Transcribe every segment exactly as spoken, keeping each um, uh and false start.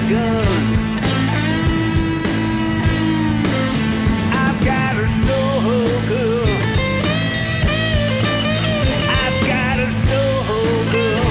gun. I've got a soul girl. I've got a soul girl.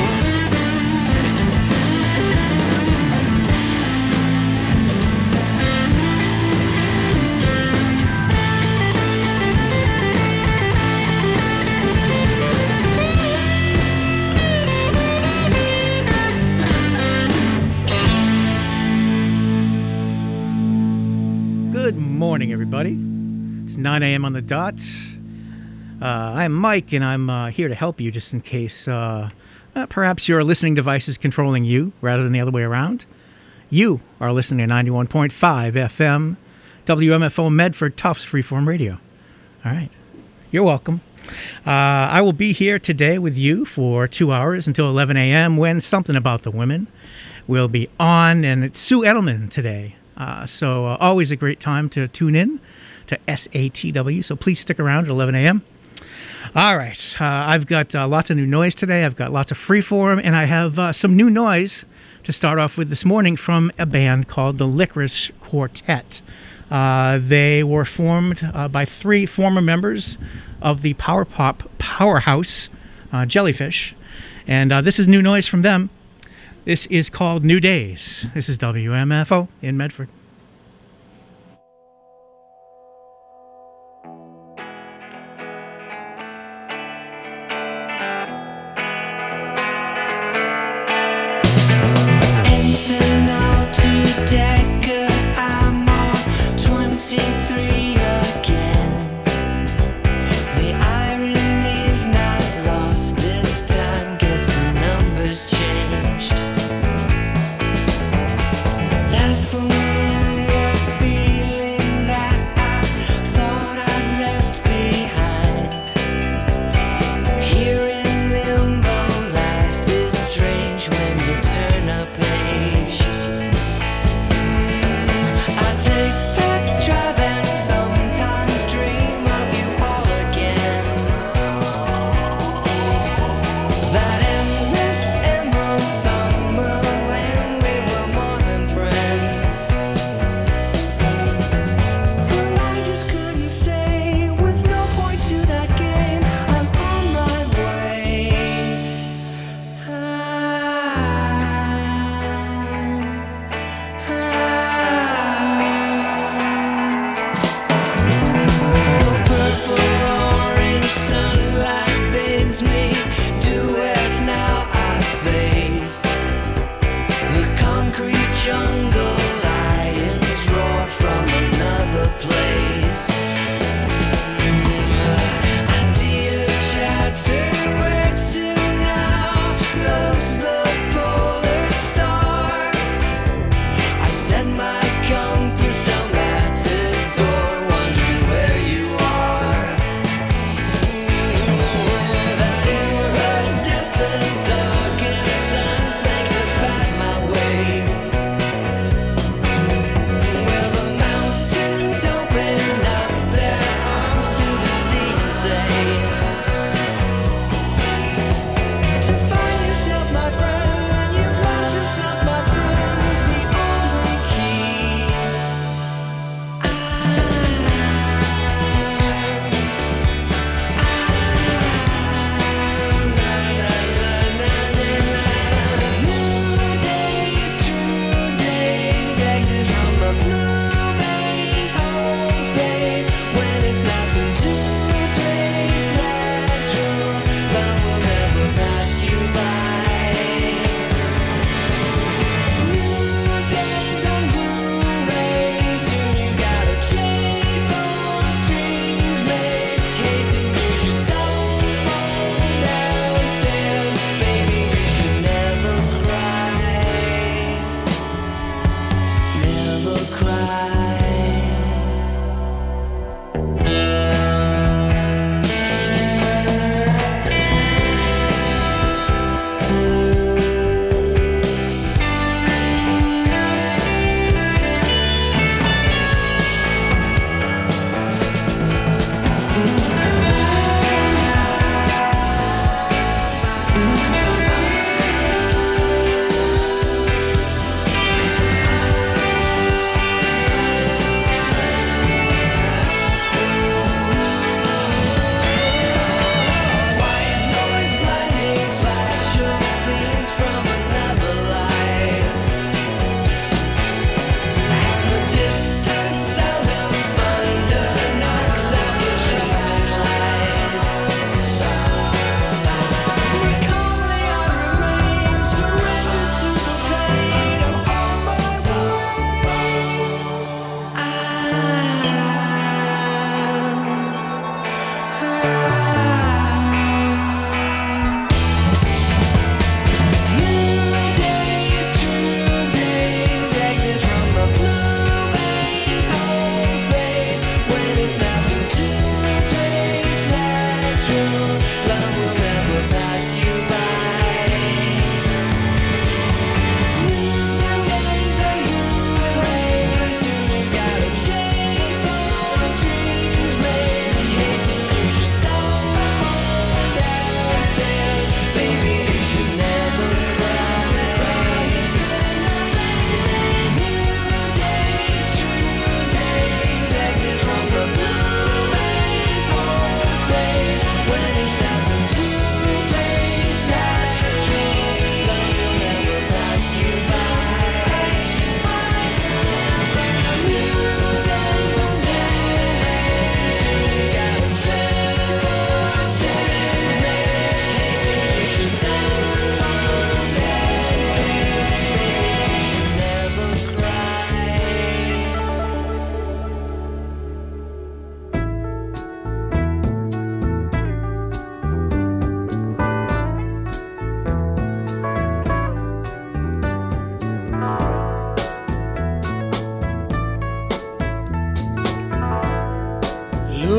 Good morning, everybody. It's nine a.m. on the dot. Uh, I'm Mike, and I'm uh, here to help you just in case uh, uh, perhaps your listening device is controlling you rather than the other way around. You are listening to ninety-one point five F M, W M F O Medford Tufts Freeform Radio. All right. You're welcome. Uh, I will be here today with you for two hours until eleven a.m. when Something About the Women will be on, and it's Sue Edelman today. Uh, so uh, always a great time to tune in to S A T W, so please stick around at eleven a.m. All right, uh, I've got uh, lots of new noise today. I've got lots of freeform, and I have uh, some new noise to start off with this morning from a band called the Licorice Quartet. Uh, they were formed uh, by three former members of the power pop powerhouse uh, Jellyfish, and uh, this is new noise from them. This is called New Days. This is W M F O in Medford. Changed. That for me.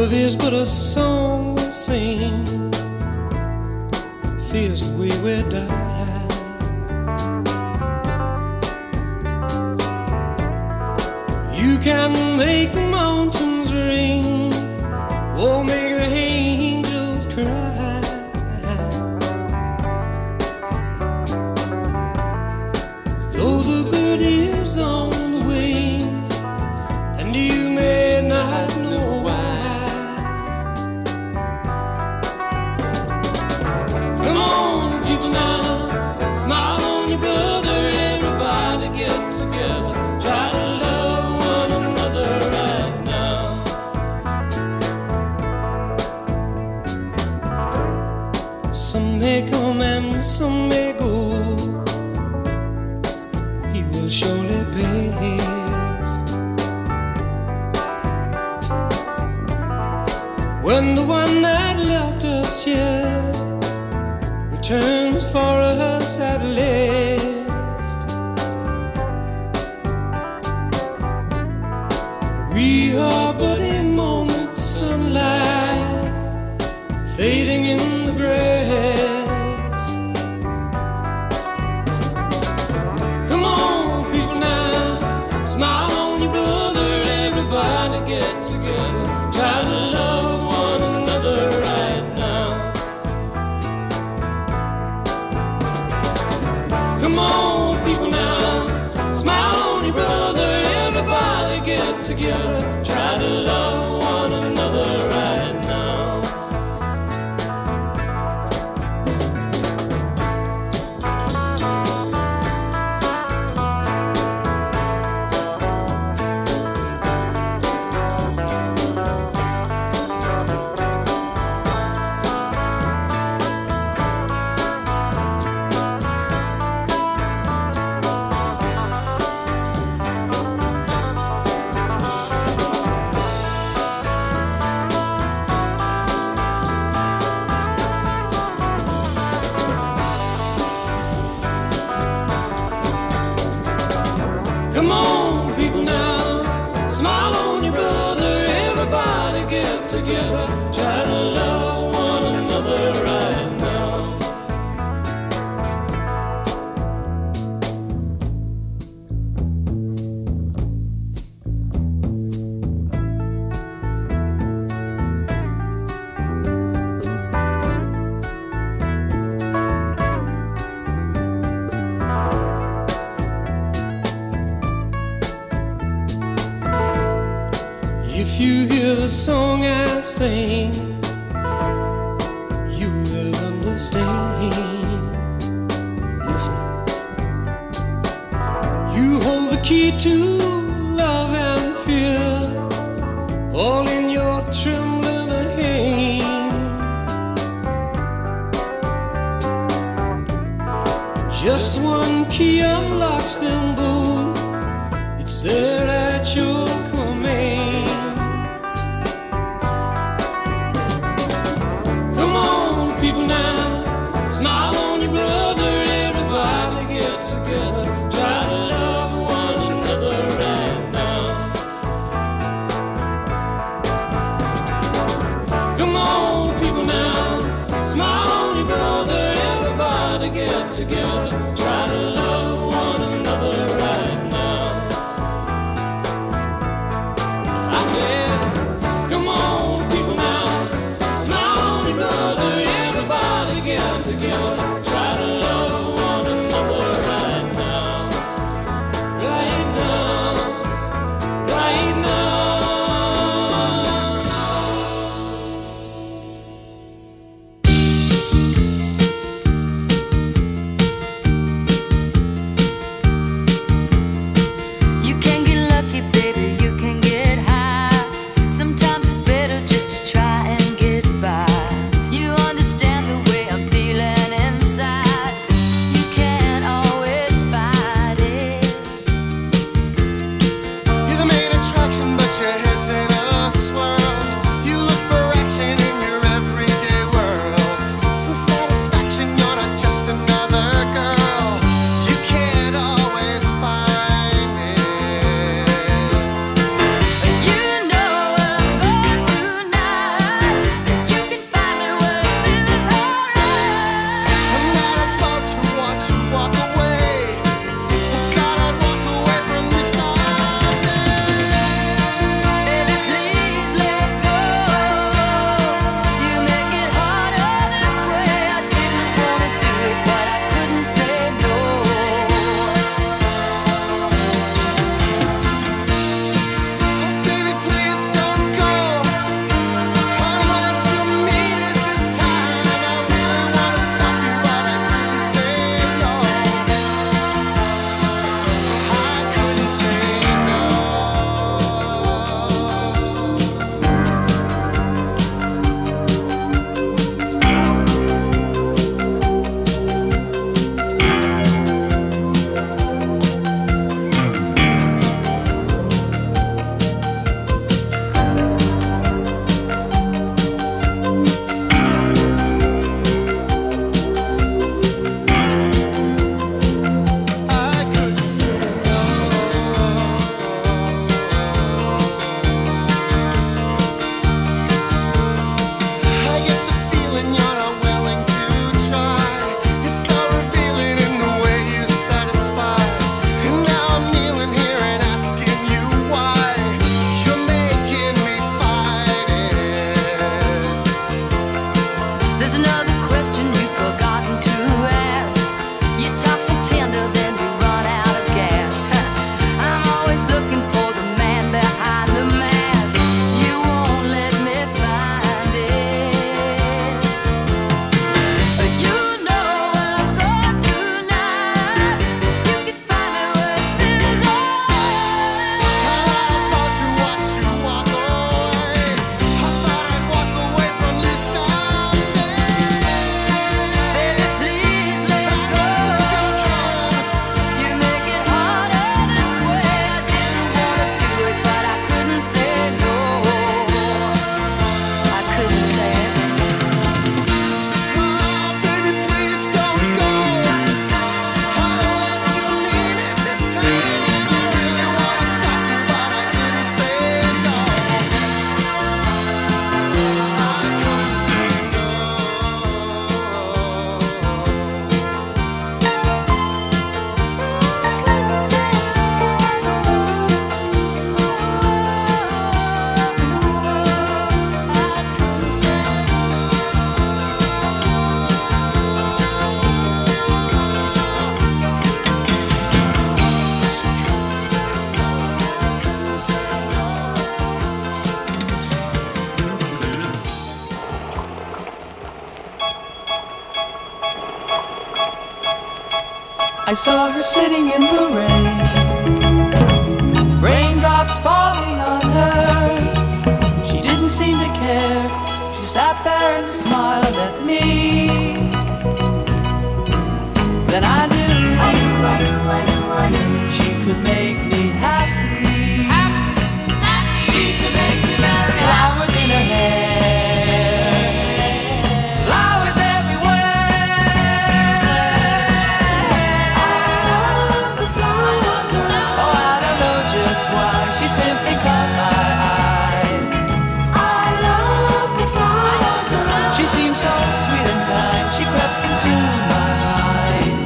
Love is but a song we sing, feels the way we die. You can make the mountains ring, or make the angels cry. Though the bird is on the wing, and you may not know why. Come on, people now, smile on your brother. Everybody get together, try to love one another right now. Some may come and some may go, we will surely pass. When the one that left us here returns for us at last, we are but a moment's sunlight fading in the grass. Come on, people now, smile on your brother. Everybody get together, try to love one another right now. Come on, people now, smile on your brother. Everybody get together, try to love one another right now. Come on, people now, smile on your brother. Everybody get together, try to love one another right now. If you hear the song I sing, you will understand. Listen, you hold the key to love and fear, all in your trembling hand. Just one key unlocks them both, it's there at your command. People now, smile on your brother. Everybody get together, try to love one another right now. Come on, people now, smile on your brother. Everybody get together, try to love one another right now. I said, come on, people now, smile on your brother. Everybody get together, try to love one another right now. Right now, right now. I saw her sitting in the rain, raindrops falling on her. She didn't seem to care. She sat there and smiled at me. Then I knew, I knew, I knew, I knew, I knew she could make me happy. Happy, happy. She could make me very happy. Flowers in her hair, flowers everywhere. I love the flowers. Oh, I don't know just why. She simply caught my eye. I love the flowers. She seemed so sweet and kind. She crept into my mind.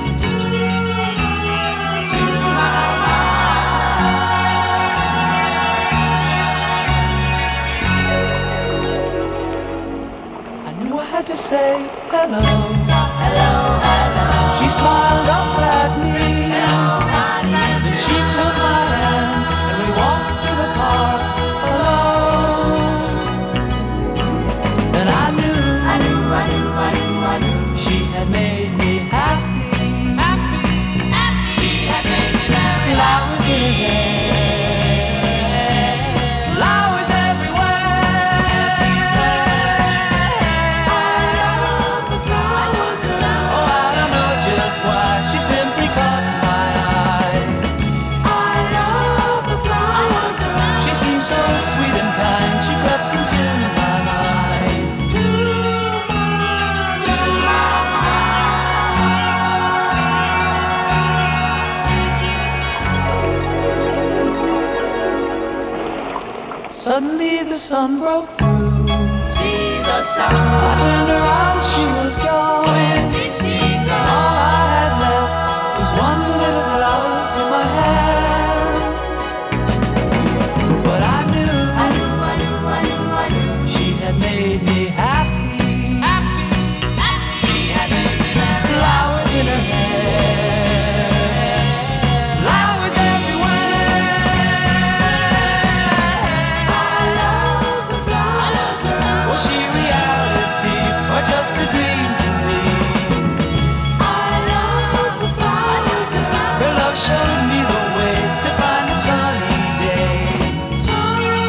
To say hello, hello, hello. She smiled up at me. Hello, then she took my hand and we walked through the park alone. Then I knew, I knew, I knew, I knew, I knew she had made me happy. Happy, happy. She had made me happy. Flowers in her hair, flowers why. She simply caught my eye. I love the flowers. She seemed so sweet and kind. She crept into my mind. To my, to my mind. Suddenly the sun broke through. See the sun. I turned around, she was gone. Where did she go? All I had left was one little flower in my hand. But I knew, I knew, I knew, I knew, I knew she had made me happy. Happy, happy. She had made me happy. Flowers in her hair, flowers everywhere. I love the flowers. Was she reality or just a dream to me? Her love showed me the way to find a sunny day. Sunny,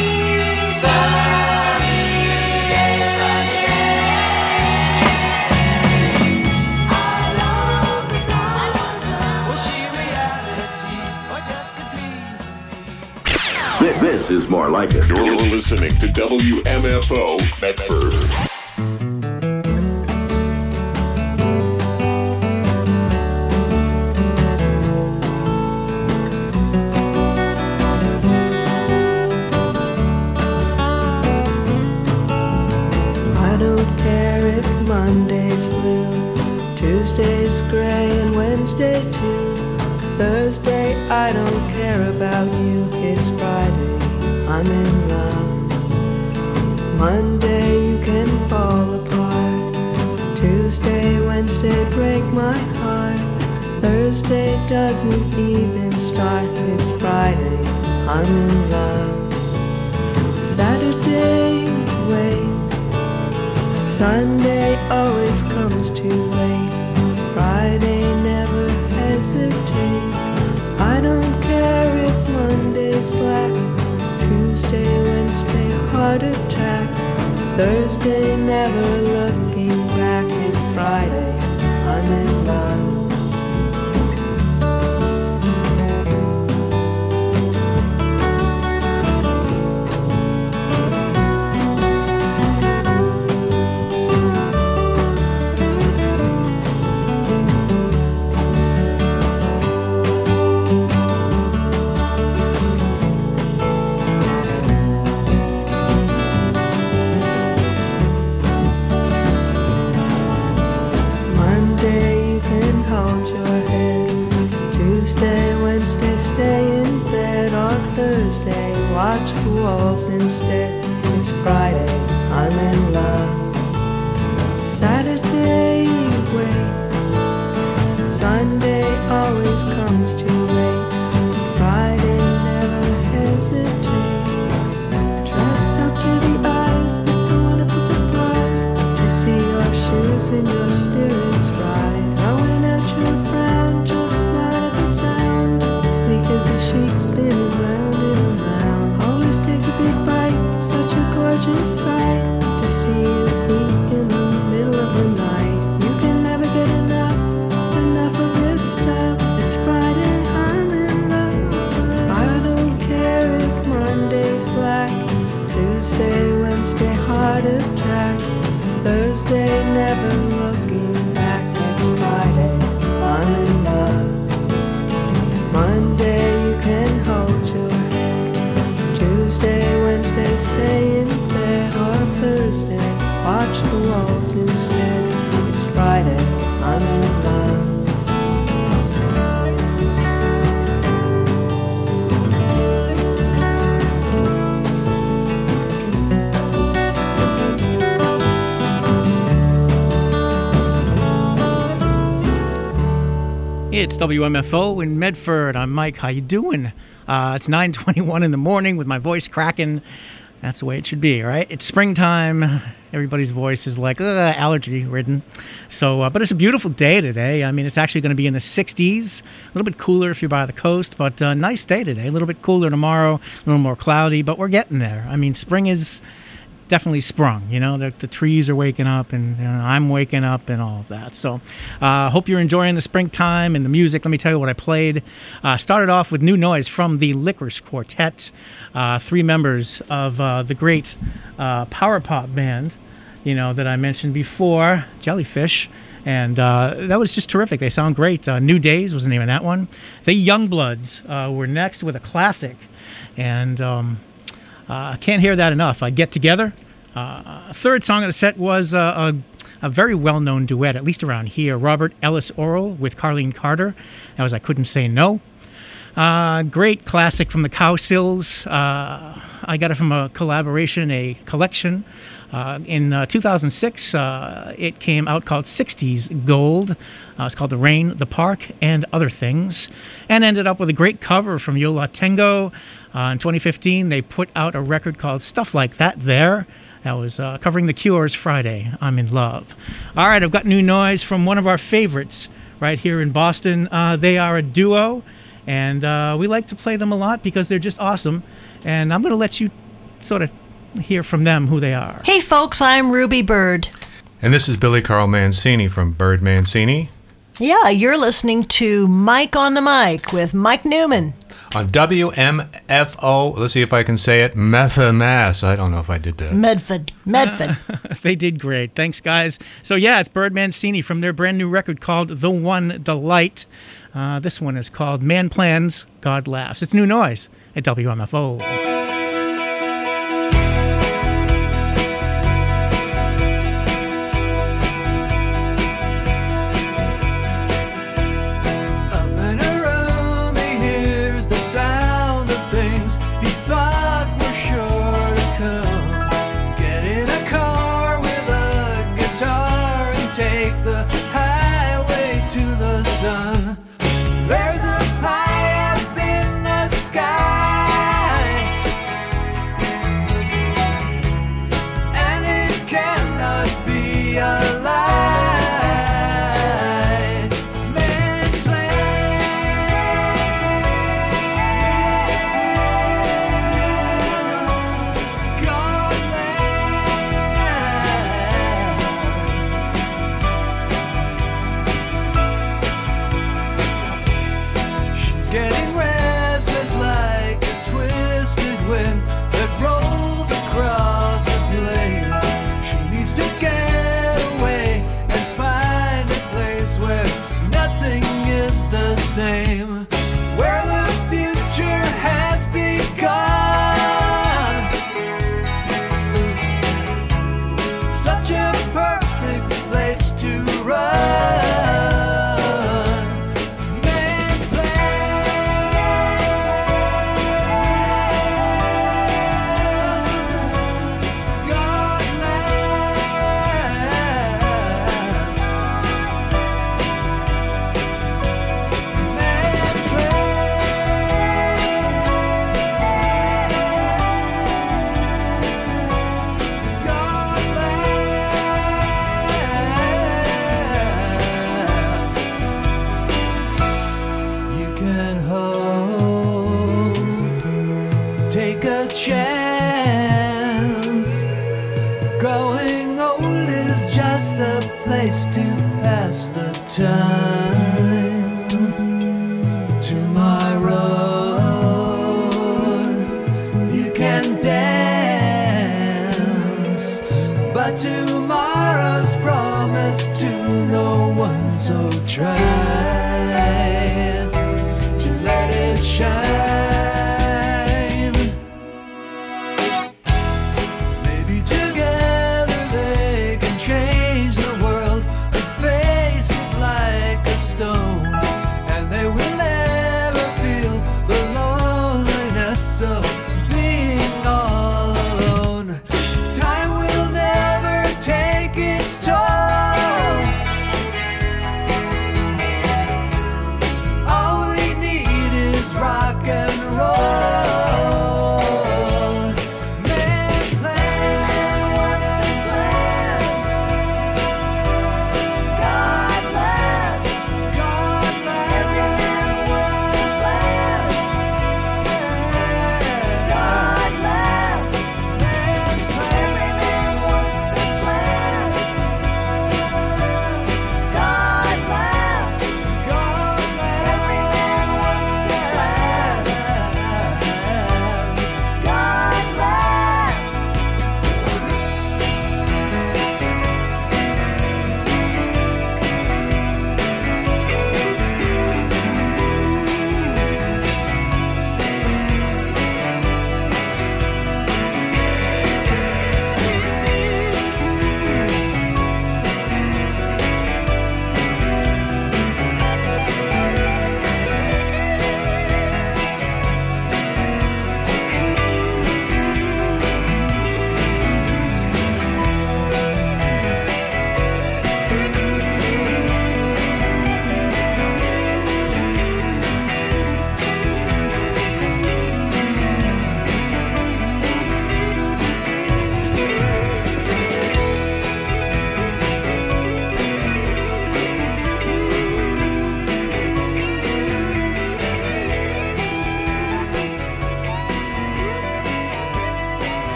sunny day, sunny day. I love the flowers. Was she reality or just a dream to me? This, this is more like it. You're listening to W M F O Medford. Monday's blue, Tuesday's gray, and Wednesday too. Thursday, I don't care about you. It's Friday, I'm in love. Monday, you can fall apart. Tuesday, Wednesday, break my heart. Thursday doesn't even start. It's Friday, I'm in love. Saturday, wait. Sunday always comes too late. Friday, never hesitate. I don't care if Monday's black. Tuesday, Wednesday, heart attack. Thursday, never looking back. It's Friday, I'm in love. Thursday, watch the walls instead. It's Friday, I'm in love. Saturday, wait. Sunday always comes too late. Friday, never hesitate. Dressed up to the eyes, it's a wonderful surprise to see your shoes and your spirits rise. Throwing at your frown, It's W M F O in Medford. I'm Mike. How you doing? Uh, it's nine twenty-one in the morning with my voice cracking. That's the way it should be, right? It's springtime. Everybody's voice is like allergy-ridden. So, uh, but it's a beautiful day today. I mean, it's actually going to be in the sixties. A little bit cooler if you're by the coast, but uh, nice day today. A little bit cooler tomorrow, a little more cloudy, but we're getting there. I mean, spring is definitely sprung, you know, the, the trees are waking up, and you know, I'm waking up and all of that. So I uh, hope you're enjoying the springtime and the music. Let me tell you what I played. Uh, started off with New Noise from the Licorice Quartet, uh, three members of uh, the great uh, power pop band, you know, that I mentioned before, Jellyfish. And uh, that was just terrific. They sound great. Uh, New Days was the name of that one. The Youngbloods uh, were next with a classic. And um, I uh, can't hear that enough. Uh, Get Together. Uh, third song of the set was uh, a, a very well-known duet, at least around here. Robert Ellis Oral with Carlene Carter. That was I Couldn't Say No. Uh, great classic from the Cowsills. Uh, I got it from a collaboration, a collection. Uh, in uh, two thousand six, uh, it came out called sixties Gold. Uh, it's called The Rain, The Park, and Other Things. And ended up with a great cover from Yo La Tengo. Uh, in twenty fifteen, they put out a record called Stuff Like That There. That was uh, covering The Cure's Friday, I'm in Love. All right, I've got New Noise from one of our favorites right here in Boston. Uh, they are a duo, and uh, we like to play them a lot because they're just awesome. And I'm going to let you sort of hear from them who they are. Hey, folks, I'm Ruby Bird. And this is Billy Carl Mancini from Bird Mancini. Yeah, you're listening to Mike on the Mic with Mike Newman. On W M F O, let's see if I can say it, Medford, Mass. I don't know if I did that. Medford, Medford. Uh, they did great. Thanks, guys. So, yeah, it's Bird Mancini from their brand new record called The One Delight. Uh, this one is called Man Plans, God Laughs. It's New Noise at W M F O. There's a pie up in the sky. place to pass the time. Tomorrow you can dance, but tomorrow's promised to no one, so try to let it shine.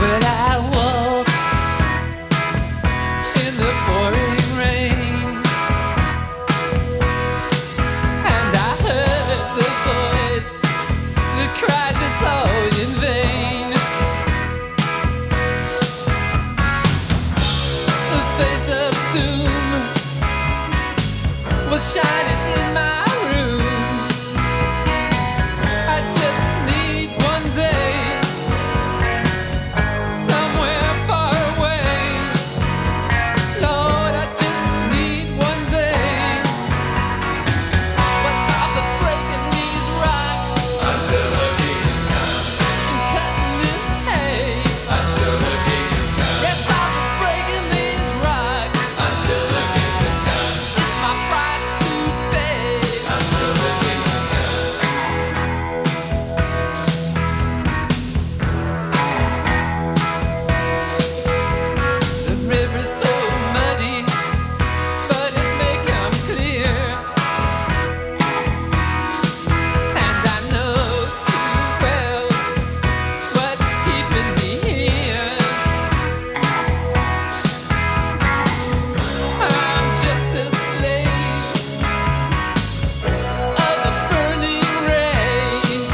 Well, I walked in the pouring rain, and I heard the voice that cries it's all in vain. The face of doom was shining in my room. I just need one day somewhere far away. Lord, I just need one day without the breaking these rocks until the kingdom comes, and cutting this hay until the kingdom comes. Yes, I'll be breaking these rocks until the kingdom comes. It's my price to pay until the kingdom comes. The river's so muddy, but it may come clear, and I know too well what's keeping me here. I'm just a slave of a burning ray.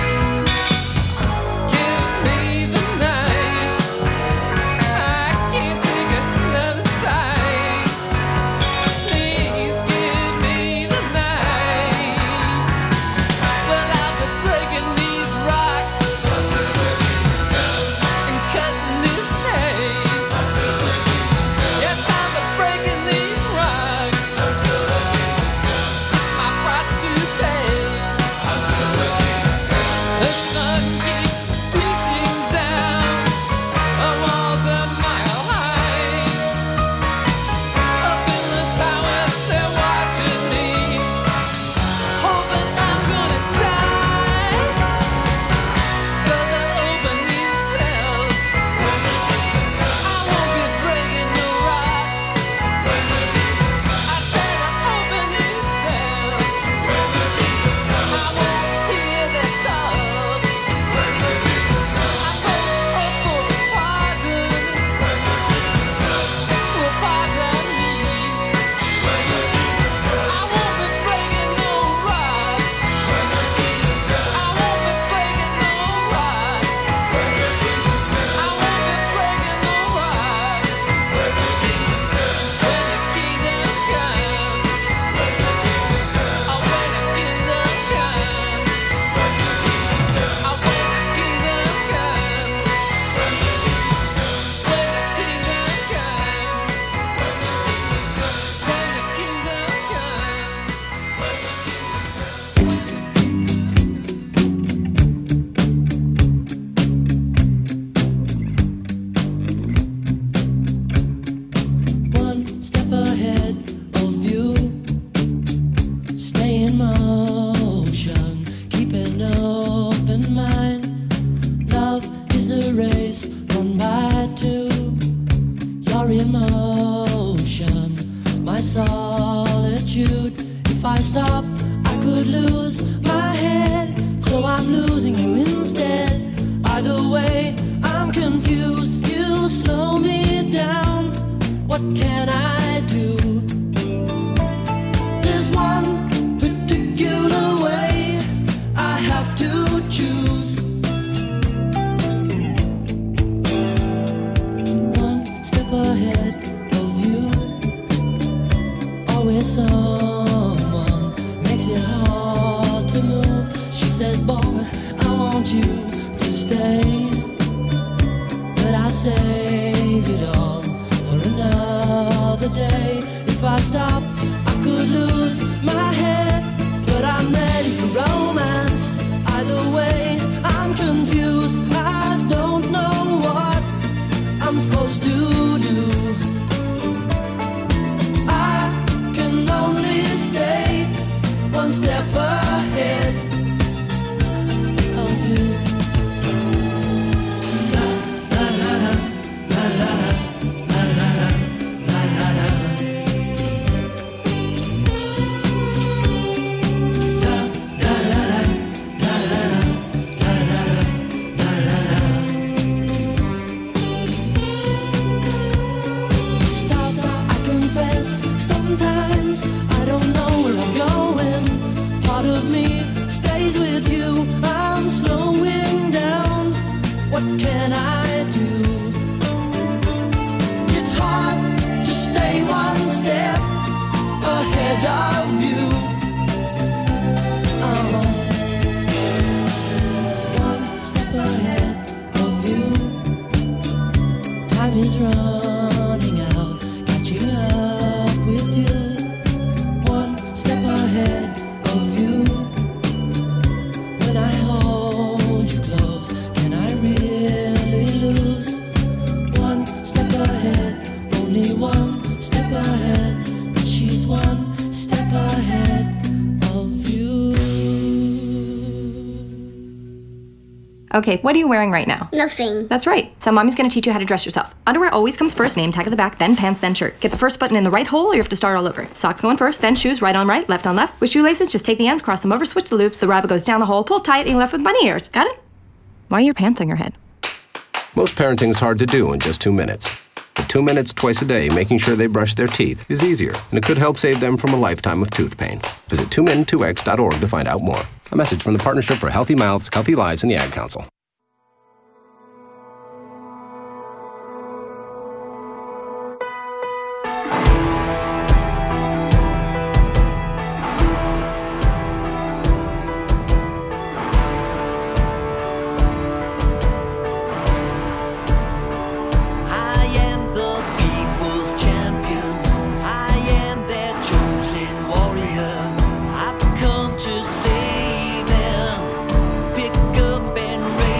Give me the night, I can't take another sight. Please give me the night. Well, I'll be breaking these rocks until the kingdom comes, and cutting this hay until the kingdom comes. Yes, I'll be breaking these rocks until the kingdom comes. It's my price to pay until the kingdom comes. The sun keeps beating down, the walls a mile high. Up in the towers, they're watching me, hoping I'm gonna die. But they'll open these cells when the kingdom comes. I won't be breaking the rock when the kingdom comes. I said I'll open these cells when the kingdom comes. I won't hear their talk when the kingdom comes. I'm gonna hope for pardon when the kingdom comes. Will pardon me when the kingdom comes. I won't be breaking no rock when the kingdom comes. I won't be breaking no rock when the kingdom comes. I won't be breaking no rock when the kingdom comes. When the kingdom comes, when the kingdom comes. Oh, when the kingdom comes, when the kingdom comes. Oh, when the kingdom comes, when the kingdom comes. When the kingdom comes, when the kingdom comes. When the kingdom One step ahead of you, stay in motion, keep an open mind. Love is a race run by two. Your emotion, my solitude. If I stop, I could lose my head, so I'm losing you instead. Either way, I'm confused. You slow me down. What can I do? There's one particular way I have to choose. One step ahead of you, always someone makes it hard to move. She says, boy, I want you to stay, but I'll save it all for another day. If I stop, I could lose my head, but I'm ready for romance. Either way, I'm confused. I don't know what I'm supposed to do. I can only stay one step ahead of you. La, la, la, la, la, la, la, la, la, la, la. is running out, catching up with you. One step ahead of you. When I hold you close, can I really lose? One step ahead, only one step ahead. And she's one step ahead of you. Okay, what are you wearing right now? Nothing. That's right. So mommy's gonna teach you how to dress yourself. Underwear always comes first, name tag at the back, then pants, then shirt. Get the first button in the right hole or you have to start all over. Socks going first, then shoes, right on right, left on left. With shoelaces, just take the ends, cross them over, switch the loops, the rabbit goes down the hole, pull tight, and you're left with bunny ears. Got it? Why are your pants on your head? Most parenting's hard to do in just two minutes. But two minutes twice a day making sure they brush their teeth is easier, and it could help save them from a lifetime of tooth pain. Visit two min two x dot org to find out more. A message from the Partnership for Healthy Mouths, Healthy Lives, and the Ad Council. I am the people's champion. I am their chosen warrior. I've come to save them. Pick up and raise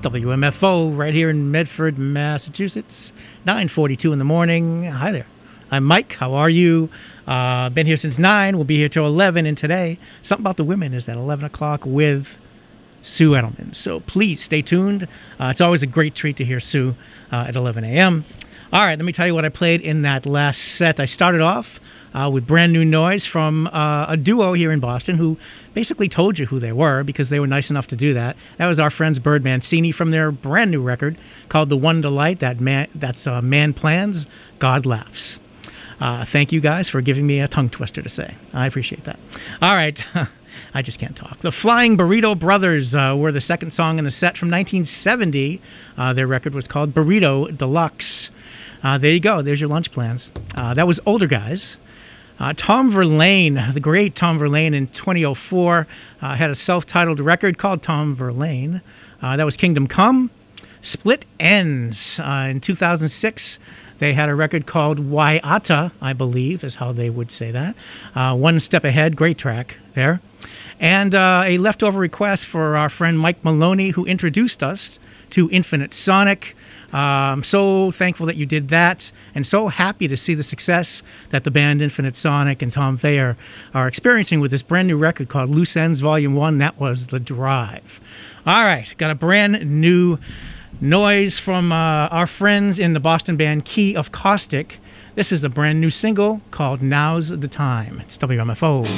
W M F O right here in Medford, Massachusetts. nine forty-two in the morning. Hi there. I'm Mike. How are you? Uh, been here since nine. We'll be here till eleven. And today, Something About the Women is at eleven o'clock with Sue Edelman. So please stay tuned. Uh, it's always a great treat to hear Sue uh, at eleven a.m. All right, let me tell you what I played in that last set. I started off uh, with Brand New Noise from uh, a duo here in Boston who basically told you who they were because they were nice enough to do that. That was our friends Bird Mancini from their brand new record called The One Delight. That man, that's uh, Man Plans, God Laughs. Uh, thank you guys for giving me a tongue twister to say. I appreciate that. All right. I just can't talk. The Flying Burrito Brothers uh, were the second song in the set from nineteen seventy. Uh, their record was called Burrito Deluxe. Uh, there you go. There's your lunch plans. Uh, that was Older Guys. Uh, Tom Verlaine, the great Tom Verlaine in twenty oh four, uh, had a self-titled record called Tom Verlaine. Uh, that was Kingdom Come. Split Ends uh, in two thousand six. They had a record called Waiata, I believe, is how they would say that. Uh, One Step Ahead, great track there. And uh, a leftover request for our friend Mike Maloney, who introduced us to Infinite Sonic. Uh, I'm so thankful that you did that, and so happy to see the success that the band Infinite Sonic and Tom Thayer are experiencing with this brand new record called Loose Ends Volume one. That was The Drive. All right, got a brand new noise from uh, our friends in the Boston band Key of Caustic. This is a brand new single called Now's the Time. It's W M F O.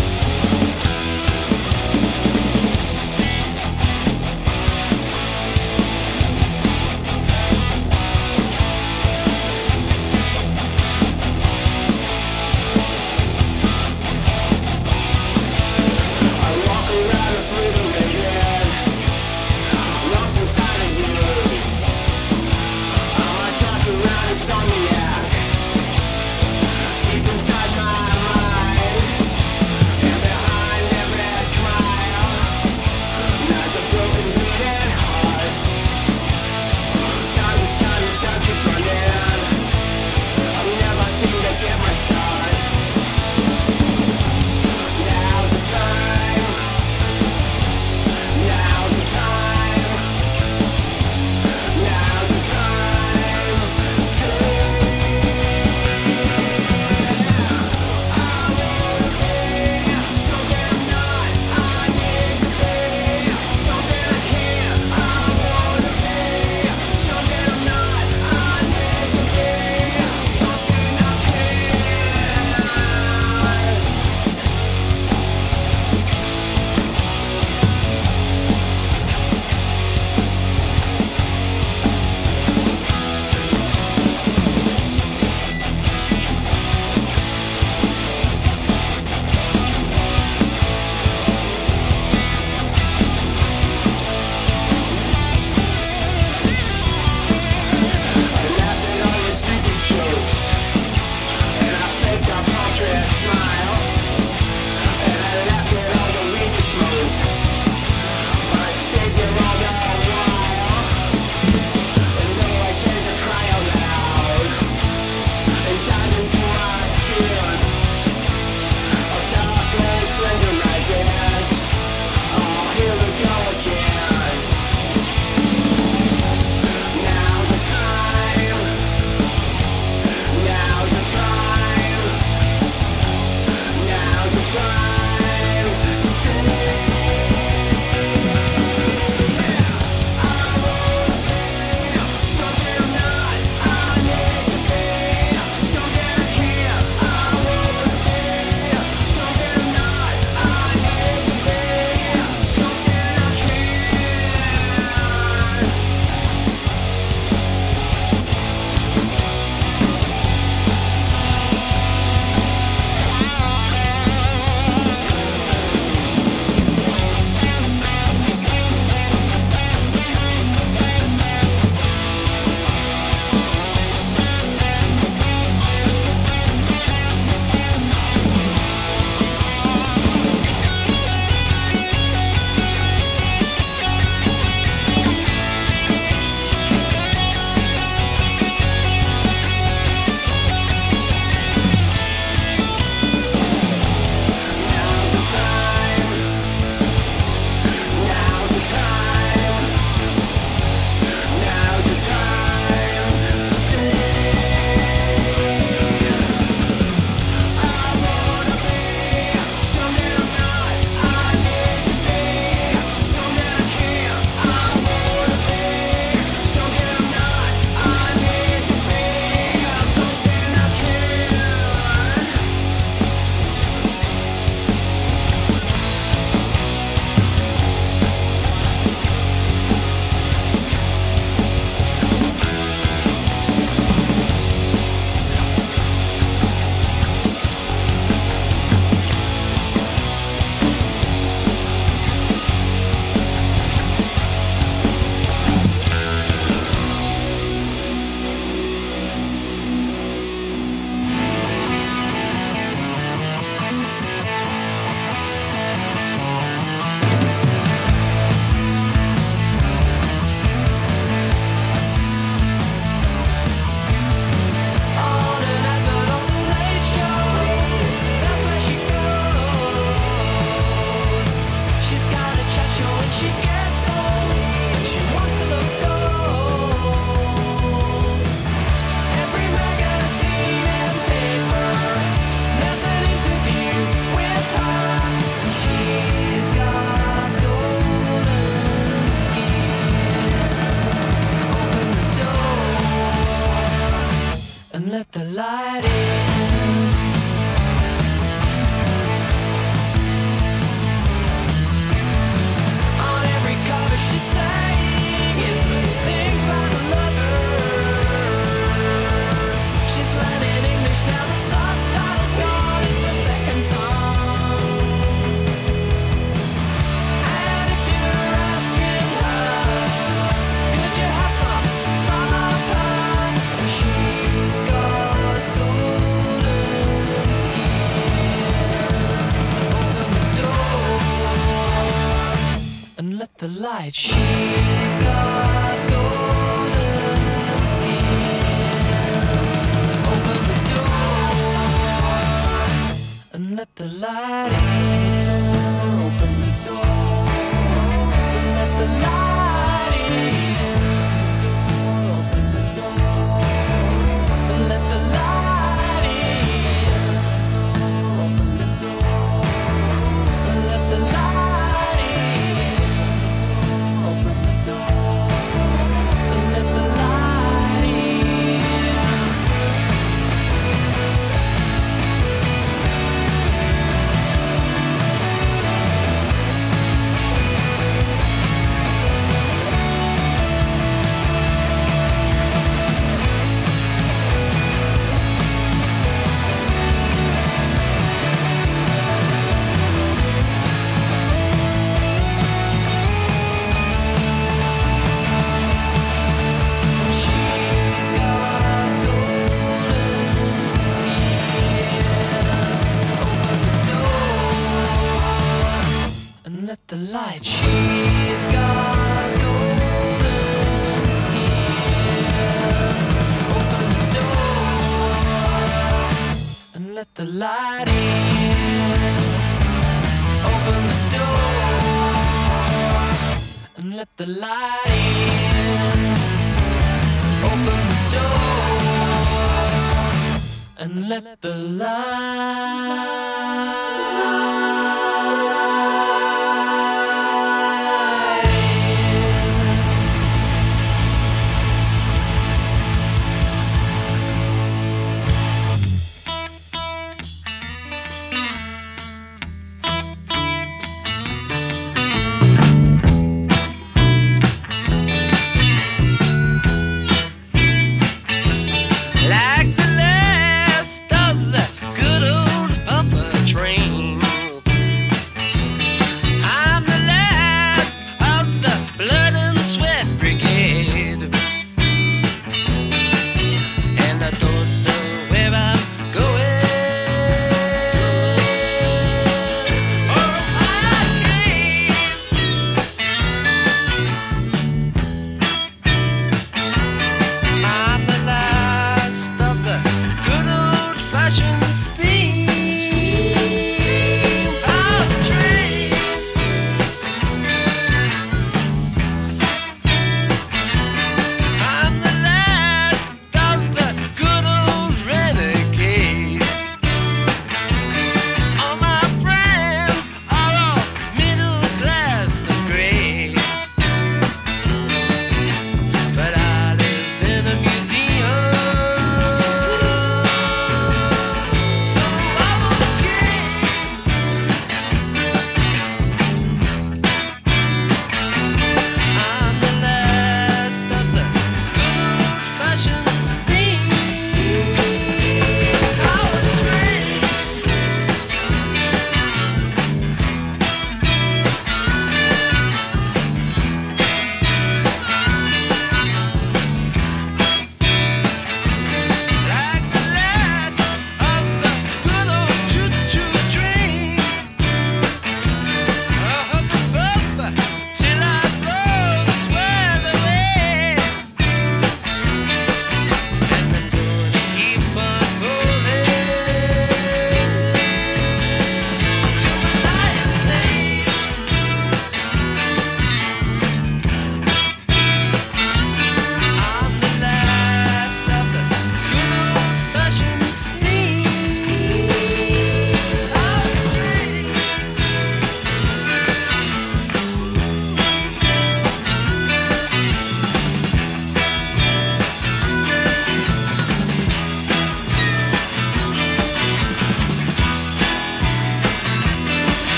Thank let the light shine. She's got golden skin. Open the door and let the light in. Open the door and let the light in. Open the door and let the light in. Open the door and let the light in. Let the light. She's got golden skin. Open the door and let the light in. Open the door and let the light in. Open the door and let the light. Like the last of the good old pumper train,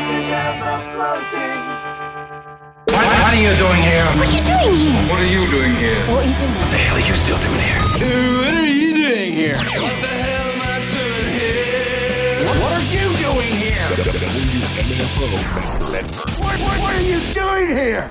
as is ever floating. What, what are you doing here? What are you doing here? What are you doing here? What are you doing? What the hell are you still doing here? What are you doing here? What the hell am I doing here? What, what are you doing here? W M F O Medford. What, what, what are you doing here?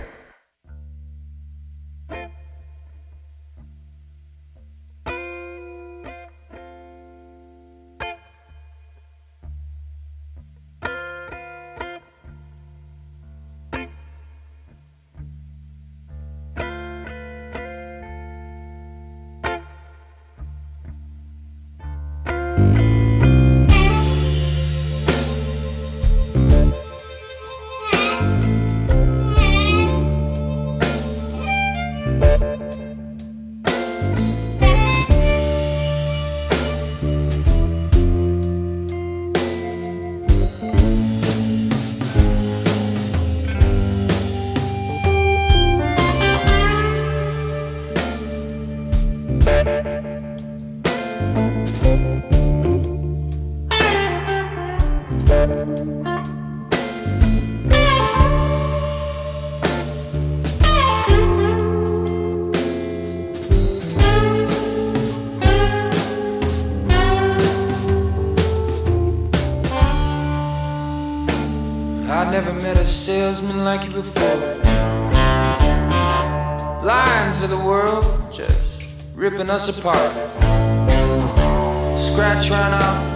I never met a salesman like you before. Lions of the world just ripping us apart. Scratch right out